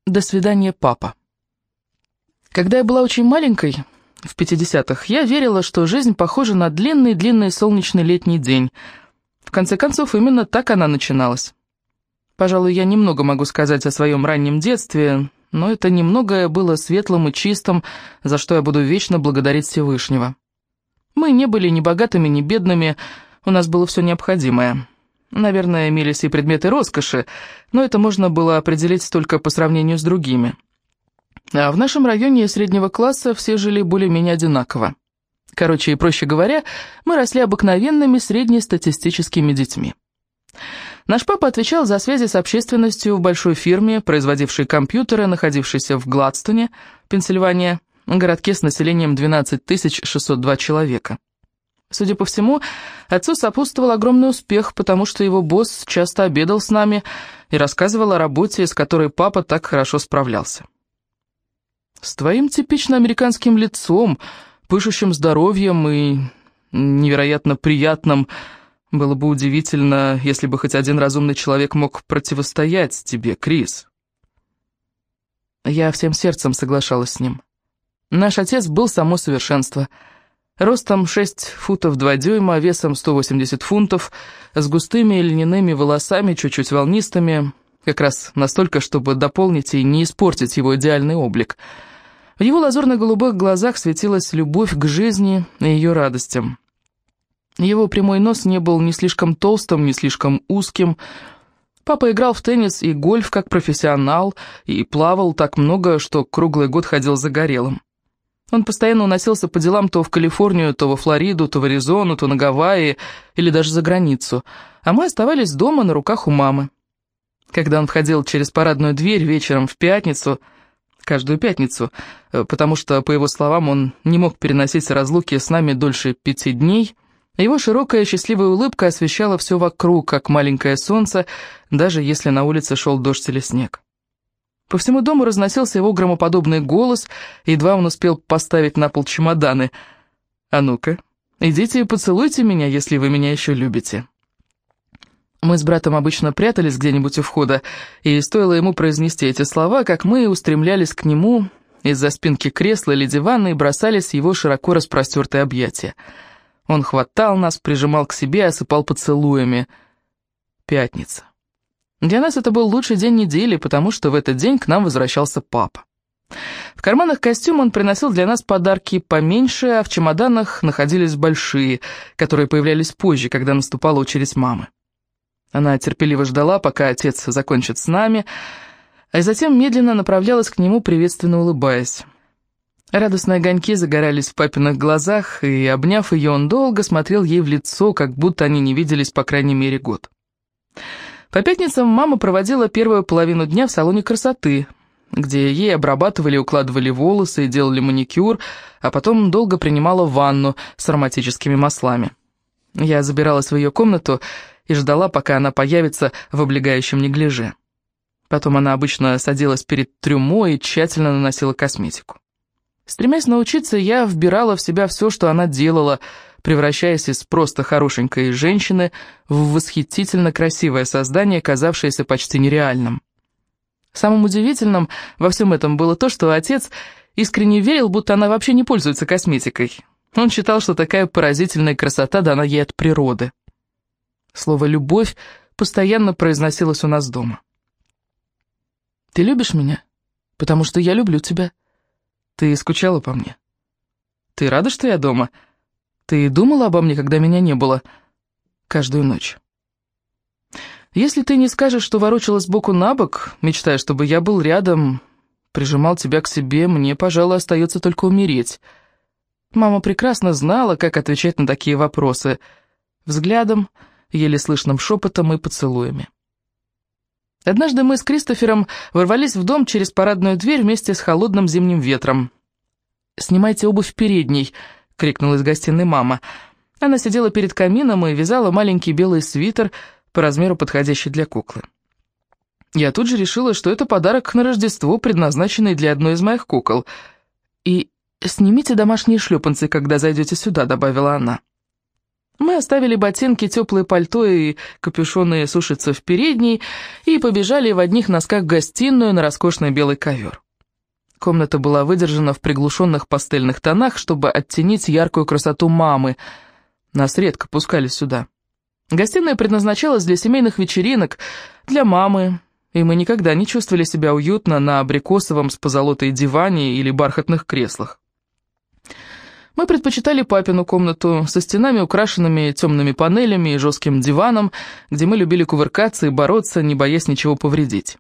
До свидания, папа. Когда я была очень маленькой, в 50-х, я верила, что жизнь похожа на длинный-длинный солнечный летний день. В конце концов, именно так она начиналась. Пожалуй, я немного могу сказать о своем раннем детстве, но это немногое было светлым и чистым, за что я буду вечно благодарить Всевышнего. Мы не были ни богатыми, ни бедными, у нас было все необходимое. Наверное, имелись и предметы роскоши, но это можно было определить только по сравнению с другими. А в нашем районе среднего класса все жили более-менее одинаково. Короче и проще говоря, мы росли обыкновенными среднестатистическими детьми. Наш папа отвечал за связи с общественностью в большой фирме, производившей компьютеры, находившейся в Гладстоне, Пенсильвания, городке с населением 12 602 человека. Судя по всему, отцу сопутствовал огромный успех, потому что его босс часто обедал с нами и рассказывал о работе, с которой папа так хорошо справлялся. «С твоим типично американским лицом, пышущим здоровьем и невероятно приятным, было бы удивительно, если бы хоть один разумный человек мог противостоять тебе, Крис». Я всем сердцем соглашалась с ним. Наш отец был само совершенство. Ростом 6 футов 2 дюйма, весом 180 фунтов, с густыми льняными волосами, чуть-чуть волнистыми, как раз настолько, чтобы дополнить и не испортить его идеальный облик. В его лазурно-голубых глазах светилась любовь к жизни и ее радостям. Его прямой нос не был ни слишком толстым, ни слишком узким. Папа играл в теннис и гольф как профессионал и плавал так много, что круглый год ходил загорелым. Он постоянно уносился по делам то в Калифорнию, то во Флориду, то в Аризону, то на Гавайи или даже за границу, а мы оставались дома на руках у мамы. Когда он входил через парадную дверь вечером в пятницу, каждую пятницу, потому что, по его словам, он не мог переносить разлуки с нами дольше 5 дней, его широкая счастливая улыбка освещала все вокруг, как маленькое солнце, даже если на улице шел дождь или снег. По всему дому разносился его громоподобный голос, едва он успел поставить на пол чемоданы. «А ну-ка, идите и поцелуйте меня, если вы меня еще любите». Мы с братом обычно прятались где-нибудь у входа, и стоило ему произнести эти слова, как мы устремлялись к нему из-за спинки кресла или дивана и бросались в его широко распростертые объятия. Он хватал нас, прижимал к себе и осыпал поцелуями. Пятница. Для нас это был лучший день недели, потому что в этот день к нам возвращался папа. В карманах костюма он приносил для нас подарки поменьше, а в чемоданах находились большие, которые появлялись позже, когда наступала очередь мамы. Она терпеливо ждала, пока отец закончит с нами, а затем медленно направлялась к нему, приветственно улыбаясь. Радостные огоньки загорались в папиных глазах, и, обняв ее, он долго смотрел ей в лицо, как будто они не виделись по крайней мере год. По пятницам мама проводила первую половину дня в салоне красоты, где ей обрабатывали и укладывали волосы и делали маникюр, а потом долго принимала ванну с ароматическими маслами. Я забиралась в ее комнату и ждала, пока она появится в облегающем неглиже. Потом она обычно садилась перед трюмо и тщательно наносила косметику. Стремясь научиться, я вбирала в себя все, что она делала, превращаясь из просто хорошенькой женщины в восхитительно красивое создание, казавшееся почти нереальным. Самым удивительным во всем этом было то, что отец искренне верил, будто она вообще не пользуется косметикой. Он считал, что такая поразительная красота дана ей от природы. Слово «любовь» постоянно произносилось у нас дома. «Ты любишь меня? Потому что я люблю тебя. Ты скучала по мне? Ты рада, что я дома? Ты думала обо мне, когда меня не было? Каждую ночь. Если ты не скажешь, что ворочалась сбоку на бок, мечтая, чтобы я был рядом, прижимал тебя к себе, мне, пожалуй, остается только умереть». Мама прекрасно знала, как отвечать на такие вопросы. Взглядом, еле слышным шепотом и поцелуями. Однажды мы с Кристофером ворвались в дом через парадную дверь вместе с холодным зимним ветром. «Снимайте обувь в передней!» — крикнула из гостиной мама. Она сидела перед камином и вязала маленький белый свитер, по размеру подходящий для куклы. Я тут же решила, что это подарок на Рождество, предназначенный для одной из моих кукол. «И снимите домашние шлепанцы, когда зайдете сюда», — добавила она. Мы оставили ботинки, теплое пальто и капюшоны сушиться в передней и побежали в одних носках в гостиную на роскошный белый ковер. Комната была выдержана в приглушенных пастельных тонах, чтобы оттенить яркую красоту мамы. Нас редко пускали сюда. Гостиная предназначалась для семейных вечеринок, для мамы, и мы никогда не чувствовали себя уютно на абрикосовом с позолотой диване или бархатных креслах. Мы предпочитали папину комнату со стенами, украшенными темными панелями и жестким диваном, где мы любили кувыркаться и бороться, не боясь ничего повредить.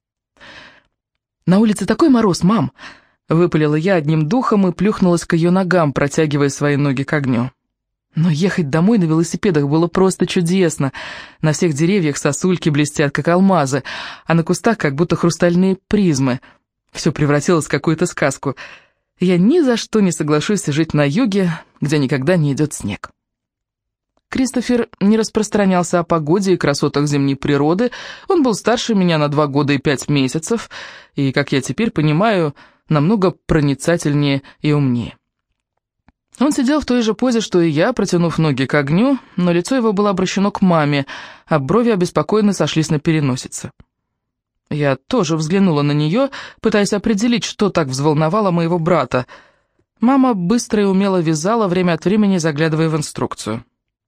«На улице такой мороз, мам!» — выпалила я одним духом и плюхнулась к ее ногам, протягивая свои ноги к огню. Но ехать домой на велосипедах было просто чудесно. На всех деревьях сосульки блестят, как алмазы, а на кустах как будто хрустальные призмы. Все превратилось в какую-то сказку. Я ни за что не соглашусь жить на юге, где никогда не идет снег. Кристофер не распространялся о погоде и красотах зимней природы. Он был старше меня на 2 года и 5 месяцев, и, как я теперь понимаю, намного проницательнее и умнее. Он сидел в той же позе, что и я, протянув ноги к огню, но лицо его было обращено к маме, а брови обеспокоенно сошлись на переносице. Я тоже взглянула на нее, пытаясь определить, что так взволновало моего брата. Мама быстро и умело вязала, время от времени заглядывая в инструкцию.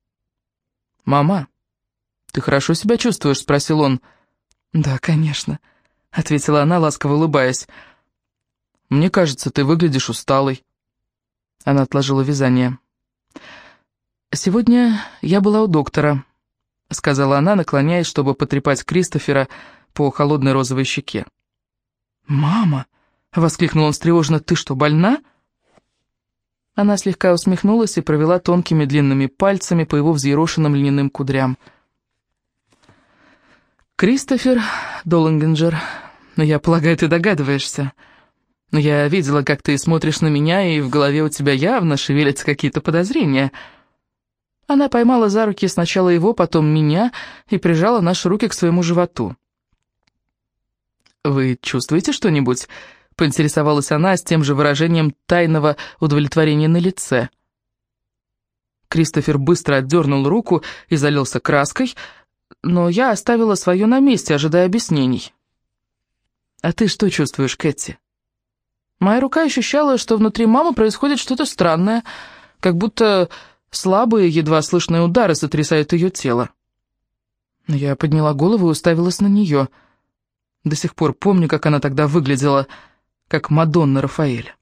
«Мама, ты хорошо себя чувствуешь?» — спросил он. «Да, конечно», — ответила она, ласково улыбаясь. «Мне кажется, ты выглядишь усталой». Она отложила вязание. «Сегодня я была у доктора», — сказала она, наклоняясь, чтобы потрепать Кристофера по холодной розовой щеке. «Мама!» — воскликнул он встревоженно. «Ты что, больна?» Она слегка усмехнулась и провела тонкими длинными пальцами по его взъерошенным льняным кудрям. «Кристофер Доллингенджер, я полагаю, ты догадываешься. Но я видела, как ты смотришь на меня, и в голове у тебя явно шевелятся какие-то подозрения». Она поймала за руки сначала его, потом меня и прижала наши руки к своему животу. «Вы чувствуете что-нибудь?» — поинтересовалась она с тем же выражением тайного удовлетворения на лице. Кристофер быстро отдернул руку и залился краской, но я оставила свое на месте, ожидая объяснений. «А ты что чувствуешь, Кэти?» Моя рука ощущала, что внутри мамы происходит что-то странное, как будто слабые, едва слышные удары сотрясают ее тело. Я подняла голову и уставилась на нее. До сих пор помню, как она тогда выглядела, как Мадонна Рафаэля.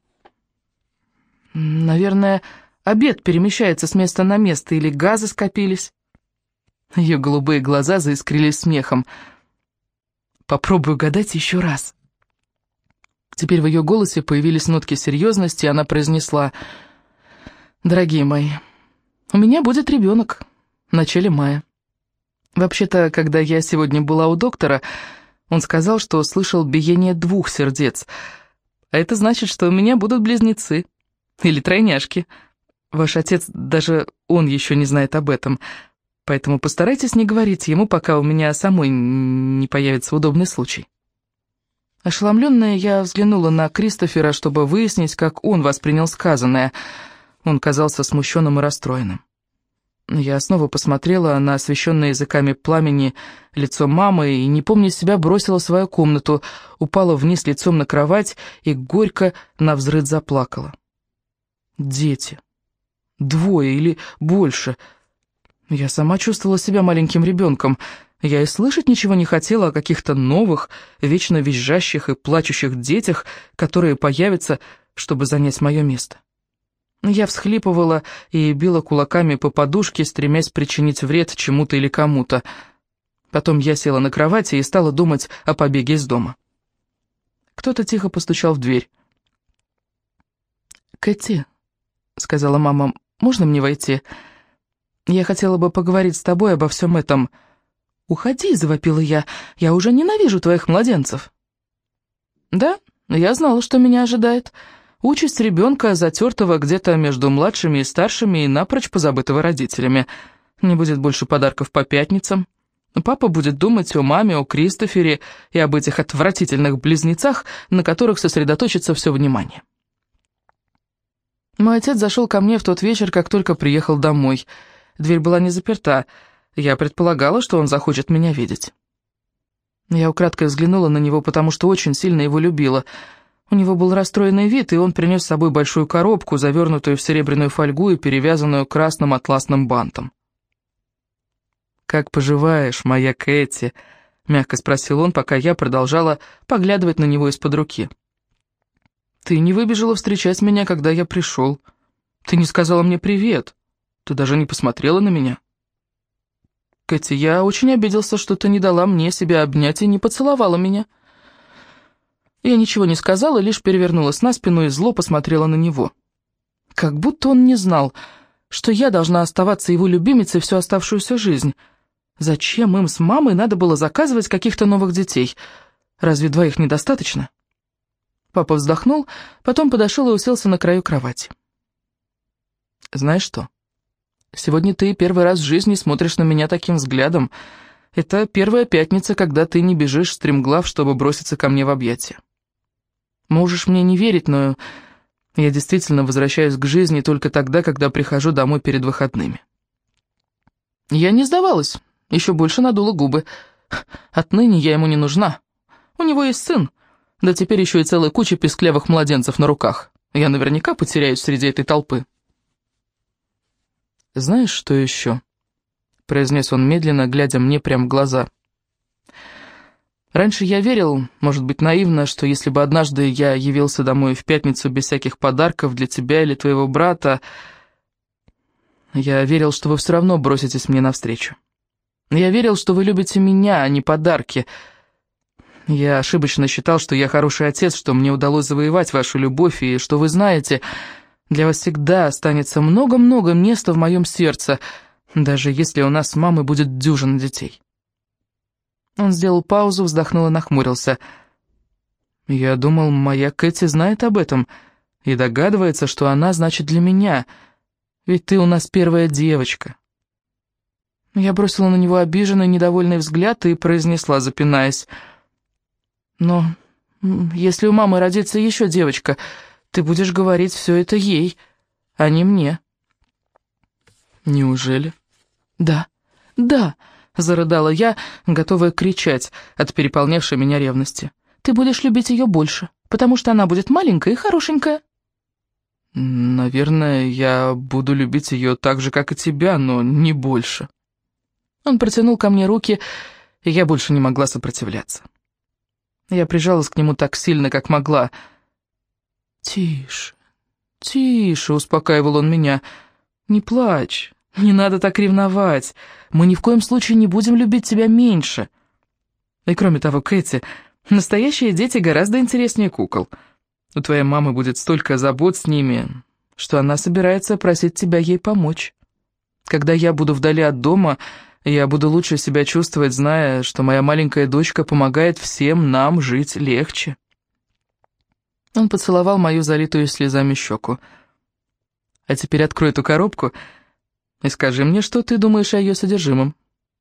Наверное, обед перемещается с места на место, или газы скопились. Ее голубые глаза заискрились смехом. Попробую угадать еще раз. Теперь в ее голосе появились нотки серьезности, и она произнесла: «Дорогие мои, у меня будет ребенок в начале мая. Вообще-то, когда я сегодня была у доктора, он сказал, что слышал биение 2 сердец, а это значит, что у меня будут близнецы или тройняшки. Ваш отец, даже он еще не знает об этом, поэтому постарайтесь не говорить ему, пока у меня самой не появится удобный случай». Ошеломленная, я взглянула на Кристофера, чтобы выяснить, как он воспринял сказанное. Он казался смущенным и расстроенным. Я снова посмотрела на освещенное языками пламени лицо мамы и, не помня себя, бросила свою комнату, упала вниз лицом на кровать и горько навзрыд заплакала. Дети. 2 или больше. Я сама чувствовала себя маленьким ребенком. Я и слышать ничего не хотела о каких-то новых, вечно визжащих и плачущих детях, которые появятся, чтобы занять мое место. Я всхлипывала и била кулаками по подушке, стремясь причинить вред чему-то или кому-то. Потом я села на кровати и стала думать о побеге из дома. Кто-то тихо постучал в дверь. «Кэти», — сказала мама, — «можно мне войти? Я хотела бы поговорить с тобой обо всем этом». «Уходи», — завопила я, — «я уже ненавижу твоих младенцев». Да, я знала, что меня ожидает. Участь ребенка, затертого где-то между младшими и старшими и напрочь позабытого родителями. Не будет больше подарков по пятницам. Папа будет думать о маме, о Кристофере и об этих отвратительных близнецах, на которых сосредоточится все внимание. Мой отец зашел ко мне в тот вечер, как только приехал домой. Дверь была не заперта. Я предполагала, что он захочет меня видеть. Я украдкой взглянула на него, потому что очень сильно его любила. У него был расстроенный вид, и он принес с собой большую коробку, завернутую в серебряную фольгу и перевязанную красным атласным бантом. «Как поживаешь, моя Кэти?» — мягко спросил он, пока я продолжала поглядывать на него из-под руки. «Ты не выбежала встречать меня, когда я пришел. Ты не сказала мне привет. Ты даже не посмотрела на меня. Кэти, я очень обиделся, что ты не дала мне себя обнять и не поцеловала меня». Я ничего не сказала, лишь перевернулась на спину и зло посмотрела на него. Как будто он не знал, что я должна оставаться его любимицей всю оставшуюся жизнь. Зачем им с мамой надо было заказывать каких-то новых детей? Разве двоих недостаточно? Папа вздохнул, потом подошел и уселся на краю кровати. «Знаешь что? Сегодня ты первый раз в жизни смотришь на меня таким взглядом. Это первая пятница, когда ты не бежишь стремглав, чтобы броситься ко мне в объятия. Можешь мне не верить, но я действительно возвращаюсь к жизни только тогда, когда прихожу домой перед выходными». Я не сдавалась, еще больше надула губы. Отныне я ему не нужна. У него есть сын, да теперь еще и целая куча песклявых младенцев на руках. Я наверняка потеряюсь среди этой толпы. «Знаешь, что еще?» — произнес он медленно, глядя мне прямо в глаза. «Раньше я верил, может быть, наивно, что если бы однажды я явился домой в пятницу без всяких подарков для тебя или твоего брата, я верил, что вы все равно броситесь мне навстречу. Я верил, что вы любите меня, а не подарки. Я ошибочно считал, что я хороший отец, что мне удалось завоевать вашу любовь, и что вы знаете, для вас всегда останется много-много места в моем сердце, даже если у нас с мамой будет дюжина детей». Он сделал паузу, вздохнул и нахмурился. «Я думал, моя Кэти знает об этом и догадывается, что она значит для меня, ведь ты у нас первая девочка». Я бросила на него обиженный, недовольный взгляд и произнесла, запинаясь: «Но если у мамы родится еще девочка, ты будешь говорить все это ей, а не мне». «Неужели?» «Да, да», — зарыдала я, готовая кричать от переполнявшей меня ревности. «Ты будешь любить ее больше, потому что она будет маленькая и хорошенькая». «Наверное, я буду любить ее так же, как и тебя, но не больше». Он протянул ко мне руки, и я больше не могла сопротивляться. Я прижалась к нему так сильно, как могла. «Тише, тише», — успокаивал он меня. «Не плачь, не надо так ревновать. Мы ни в коем случае не будем любить тебя меньше. И кроме того, Кэти, настоящие дети гораздо интереснее кукол. У твоей мамы будет столько забот с ними, что она собирается просить тебя ей помочь. Когда я буду вдали от дома, я буду лучше себя чувствовать, зная, что моя маленькая дочка помогает всем нам жить легче». Он поцеловал мою залитую слезами щеку. «А теперь открой эту коробку и скажи мне, что ты думаешь о ее содержимом».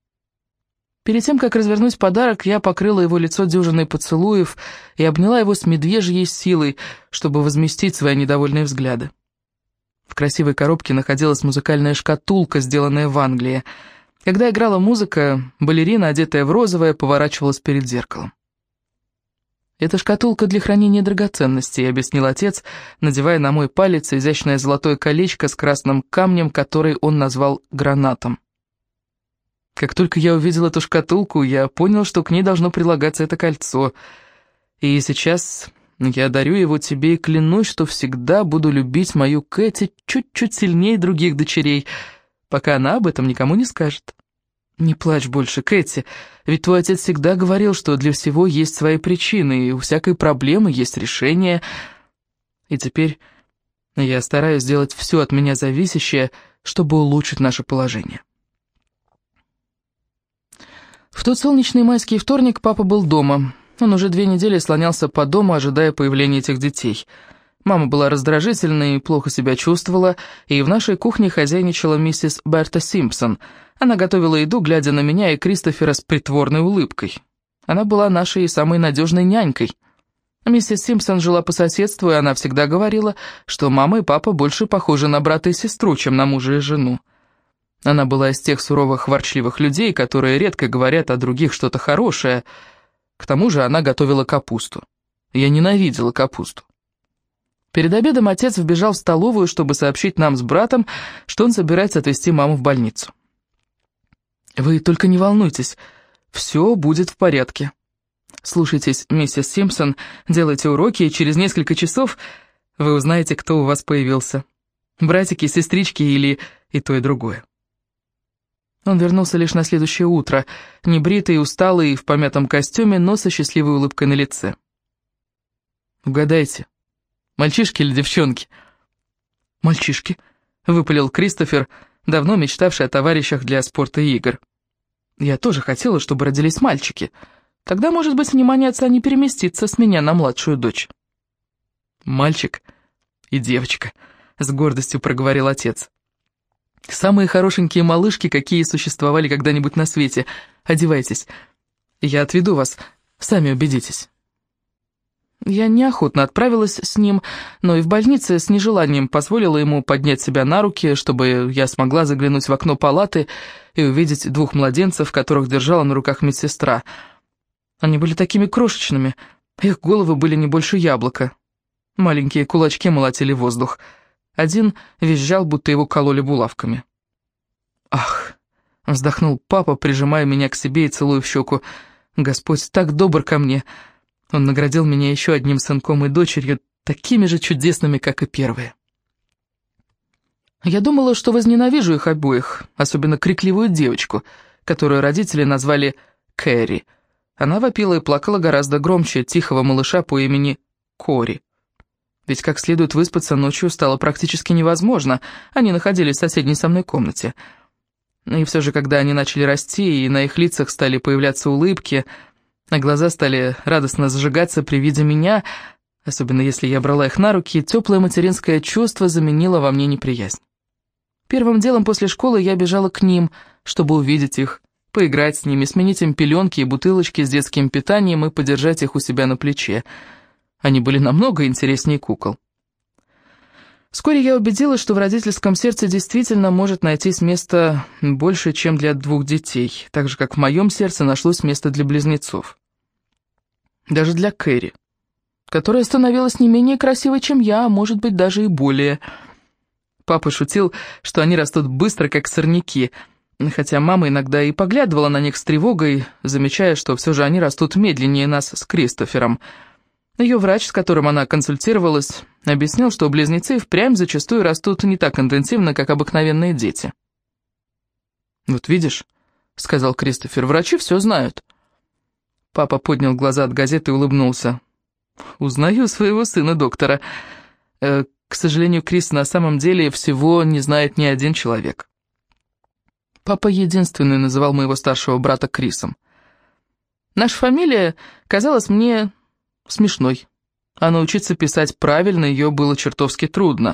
Перед тем, как развернуть подарок, я покрыла его лицо дюжиной поцелуев и обняла его с медвежьей силой, чтобы возместить свои недовольные взгляды. В красивой коробке находилась музыкальная шкатулка, сделанная в Англии. Когда играла музыка, балерина, одетая в розовое, поворачивалась перед зеркалом. «Это шкатулка для хранения драгоценностей», — объяснил отец, надевая на мой палец изящное золотое колечко с красным камнем, который он назвал гранатом. Как только я увидел эту шкатулку, я понял, что к ней должно прилагаться это кольцо. И сейчас я дарю его тебе и клянусь, что всегда буду любить мою Кэти чуть-чуть сильнее других дочерей, пока она об этом никому не скажет. Не плачь больше, Кэти, ведь твой отец всегда говорил, что для всего есть свои причины, и у всякой проблемы есть решение. И теперь я стараюсь сделать все от меня зависящее, чтобы улучшить наше положение». В тот солнечный майский вторник папа был дома. Он уже 2 недели слонялся по дому, ожидая появления этих детей. Мама была раздражительной и плохо себя чувствовала, и в нашей кухне хозяйничала миссис Берта Симпсон. Она готовила еду, глядя на меня и Кристофера с притворной улыбкой. Она была нашей самой надежной нянькой. Миссис Симпсон жила по соседству, и она всегда говорила, что мама и папа больше похожи на брата и сестру, чем на мужа и жену. Она была из тех суровых, ворчливых людей, которые редко говорят о других что-то хорошее. К тому же она готовила капусту. Я ненавидела капусту. Перед обедом отец вбежал в столовую, чтобы сообщить нам с братом, что он собирается отвезти маму в больницу. «Вы только не волнуйтесь, все будет в порядке. Слушайтесь, миссис Симпсон, делайте уроки, и через несколько часов вы узнаете, кто у вас появился. Братики, сестрички или и то, и другое». Он вернулся лишь на следующее утро, небритый, усталый, в помятом костюме, но со счастливой улыбкой на лице. «Угадайте, мальчишки или девчонки?» «Мальчишки», — выпалил Кристофер, давно мечтавший о товарищах для спорта и игр. «Я тоже хотела, чтобы родились мальчики. Тогда, может быть, внимание отца не переместится с меня на младшую дочь». «Мальчик и девочка», — с гордостью проговорил отец. «Самые хорошенькие малышки, какие существовали когда-нибудь на свете. Одевайтесь. Я отведу вас, сами убедитесь». Я неохотно отправилась с ним, но и в больнице с нежеланием позволила ему поднять себя на руки, чтобы я смогла заглянуть в окно палаты и увидеть двух младенцев, которых держала на руках медсестра. Они были такими крошечными, их головы были не больше яблока. Маленькие кулачки молотили воздух. Один визжал, будто его кололи булавками. «Ах!» — вздохнул папа, прижимая меня к себе и целуя в щеку. «Господь так добр ко мне!» Он наградил меня еще одним сынком и дочерью, такими же чудесными, как и первые. Я думала, что возненавижу их обоих, особенно крикливую девочку, которую родители назвали Кэрри. Она вопила и плакала гораздо громче тихого малыша по имени Кори. Ведь как следует выспаться ночью стало практически невозможно, они находились в соседней со мной комнате. И все же, когда они начали расти, и на их лицах стали появляться улыбки, а глаза стали радостно зажигаться при виде меня, особенно если я брала их на руки, теплое материнское чувство заменило во мне неприязнь. Первым делом после школы я бежала к ним, чтобы увидеть их, поиграть с ними, сменить им пеленки и бутылочки с детским питанием и подержать их у себя на плече. Они были намного интереснее кукол. Вскоре я убедилась, что в родительском сердце действительно может найтись место больше, чем для двух детей, так же, как в моем сердце нашлось место для близнецов. Даже для Кэрри, которая становилась не менее красивой, чем я, а может быть даже и более. Папа шутил, что они растут быстро, как сорняки, хотя мама иногда и поглядывала на них с тревогой, замечая, что все же они растут медленнее нас с Кристофером. Ее врач, с которым она консультировалась, объяснил, что близнецы впрямь зачастую растут не так интенсивно, как обыкновенные дети. «Вот видишь», — сказал Кристофер, — «врачи все знают». Папа поднял глаза от газеты и улыбнулся. «Узнаю своего сына, доктора. К сожалению, Крис на самом деле всего не знает ни один человек». Папа единственный называл моего старшего брата Крисом. Наша фамилия казалась мне смешной, а научиться писать правильно ее было чертовски трудно.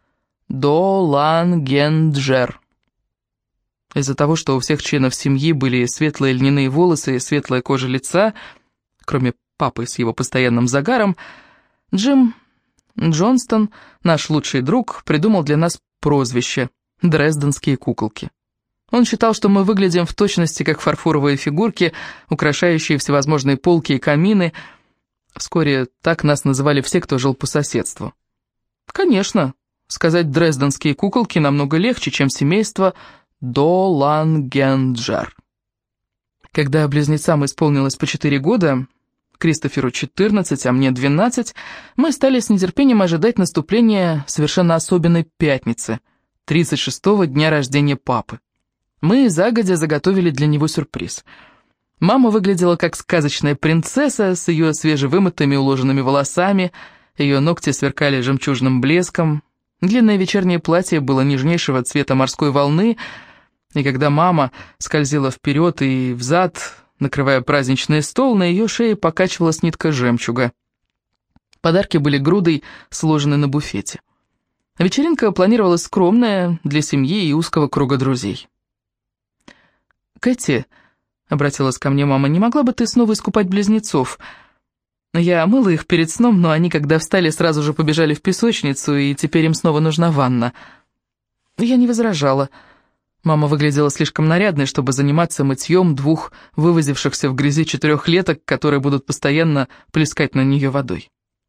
Долангенджер. Из-за того, что у всех членов семьи были светлые льняные волосы и светлая кожа лица, кроме папы с его постоянным загаром, Джим Джонстон, наш лучший друг, придумал для нас прозвище «Дрезденские куколки». Он считал, что мы выглядим в точности как фарфоровые фигурки, украшающие всевозможные полки и камины. Вскоре так нас называли все, кто жил по соседству. Конечно, сказать «дрезденские куколки» намного легче, чем семейство Долангенджер. Когда близнецам исполнилось по 4 года, Кристоферу 14, а мне 12, мы стали с нетерпением ожидать наступления совершенно особенной пятницы, 36-го дня рождения папы. Мы загодя заготовили для него сюрприз. Мама выглядела как сказочная принцесса с ее свежевымытыми уложенными волосами, ее ногти сверкали жемчужным блеском, длинное вечернее платье было нежнейшего цвета морской волны, и когда мама скользила вперед и взад, накрывая праздничный стол, на ее шее покачивалась нитка жемчуга. Подарки были грудой сложены на буфете. Вечеринка планировалась скромная, для семьи и узкого круга друзей. «Кэти», — обратилась ко мне мама, — «не могла бы ты снова искупать близнецов? Я мыла их перед сном, но они, когда встали, сразу же побежали в песочницу, и теперь им снова нужна ванна». Я не возражала. Мама выглядела слишком нарядной, чтобы заниматься мытьем двух вывозившихся в грязи 4-леток, которые будут постоянно плескать на нее водой.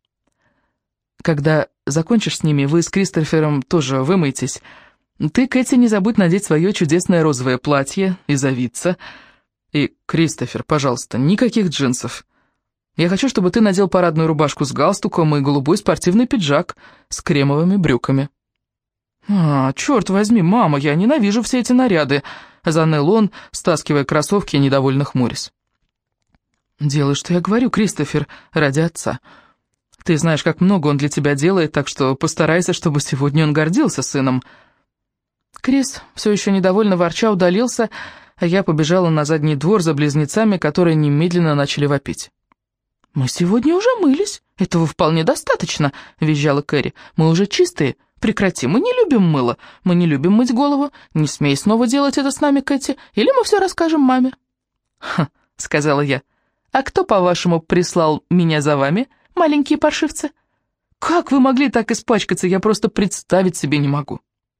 Когда закончишь с ними, вы с Кристофером тоже вымойтесь. Ты, Кэти, не забудь надеть свое чудесное розовое платье и завиться. И, Кристофер, пожалуйста, никаких джинсов. Я хочу, чтобы ты надел парадную рубашку с галстуком и голубой спортивный пиджак с кремовыми брюками. Черт возьми, мама, я ненавижу все эти наряды», — заныл он, стаскивая кроссовки и недовольно хмурясь. «Делай, что я говорю, Кристофер, ради отца. Ты знаешь, как много он для тебя делает, так что постарайся, чтобы сегодня он гордился сыном». Крис, все еще недовольно ворча, удалился, а я побежала на задний двор за близнецами, которые немедленно начали вопить. «Мы сегодня уже мылись, этого вполне достаточно», — визжала Кэрри. «Мы уже чистые, прекрати, мы не любим мыло, мы не любим мыть голову, не смей снова делать это с нами, Кэти, или мы все расскажем маме». «Ха», — сказала я, — «а кто, по-вашему, прислал меня за вами, маленькие паршивцы? Как вы могли так испачкаться, я просто представить себе не могу».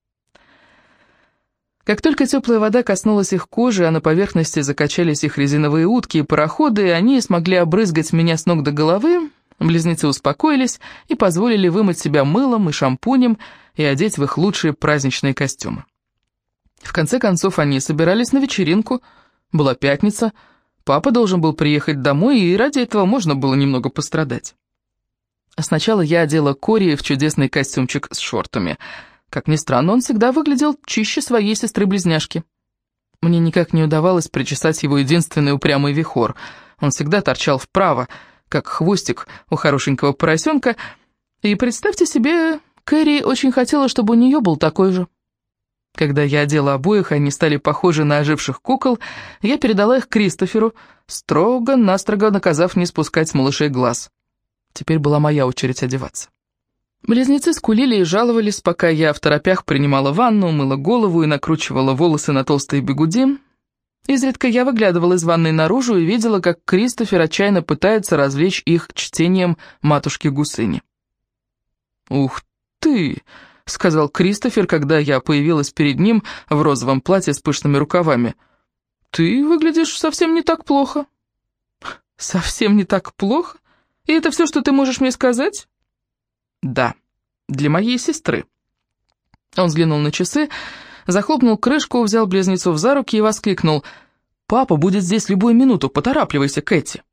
Как только теплая вода коснулась их кожи, а на поверхности закачались их резиновые утки и пароходы, они смогли обрызгать меня с ног до головы, близнецы успокоились и позволили вымыть себя мылом и шампунем и одеть в их лучшие праздничные костюмы. В конце концов, они собирались на вечеринку, была пятница, папа должен был приехать домой, и ради этого можно было немного пострадать. Сначала я одела Кори в чудесный костюмчик с шортами. Как ни странно, он всегда выглядел чище своей сестры-близняшки. Мне никак не удавалось причесать его единственный упрямый вихор. Он всегда торчал вправо, как хвостик у хорошенького поросенка, и, представьте себе, Кэрри очень хотела, чтобы у нее был такой же. Когда я одела обоих, они стали похожи на оживших кукол, я передала их Кристоферу, строго-настрого наказав не спускать с малышей глаз. Теперь была моя очередь одеваться. Близнецы скулили и жаловались, пока я в торопях принимала ванну, мыла голову и накручивала волосы на толстые бигуди. Изредка я выглядывала из ванной наружу и видела, как Кристофер отчаянно пытается развлечь их чтением «Матушки-гусыни». «Ух ты!» — сказал Кристофер, когда я появилась перед ним в розовом платье с пышными рукавами. «Ты выглядишь совсем не так плохо». «Совсем не так плохо? И это все, что ты можешь мне сказать?» «Да, для моей сестры». Он взглянул на часы, захлопнул крышку, взял близнецов за руки и воскликнул: «Папа будет здесь любую минуту, поторапливайся, Кэти».